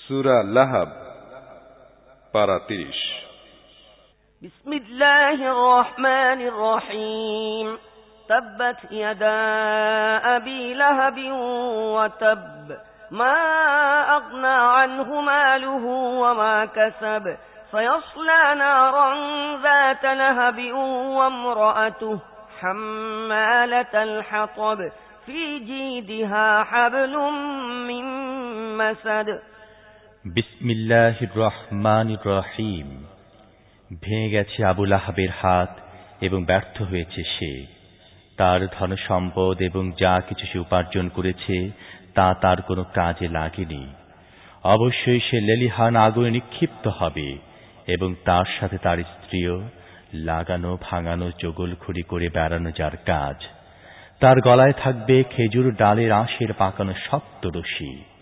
সূরা লাহাব পারা 30। বিসমিল্লাহির রহমানির রহিম। তাব্বাত ইয়াদা আবি লাহাবিন ওয়া তাব মা আগনা আনহু মালুহু ওয়া মা কাসাব সায়াসলা নারান যাতা লাহাবিন ওয়া ইমরাআতুহু হাম্মালাতাল হাতাব ফি জিদিহা হাবলুম মিন মাসাদ। বিসমিল্লাহির রহমানির রহিম। ভেঙে গেছে আবু লাহাবের হাত এবং ব্যর্থ হয়েছে সে। তার ধনসম্পদ এবং যা কিছু সে উপার্জন করেছে তা তার কোনো কাজে লাগেনি। অবশ্যই সে লেলিহান আগুনে নিক্ষিপ্ত হবে এবং তার সাথে তার স্ত্রীও, লাগানো ভাঙানো চগলখড়ি করে বেড়ানো যার কাজ। তার গলায় থাকবে খেজুর ডালের আঁশের পাকানো শক্ত রশি।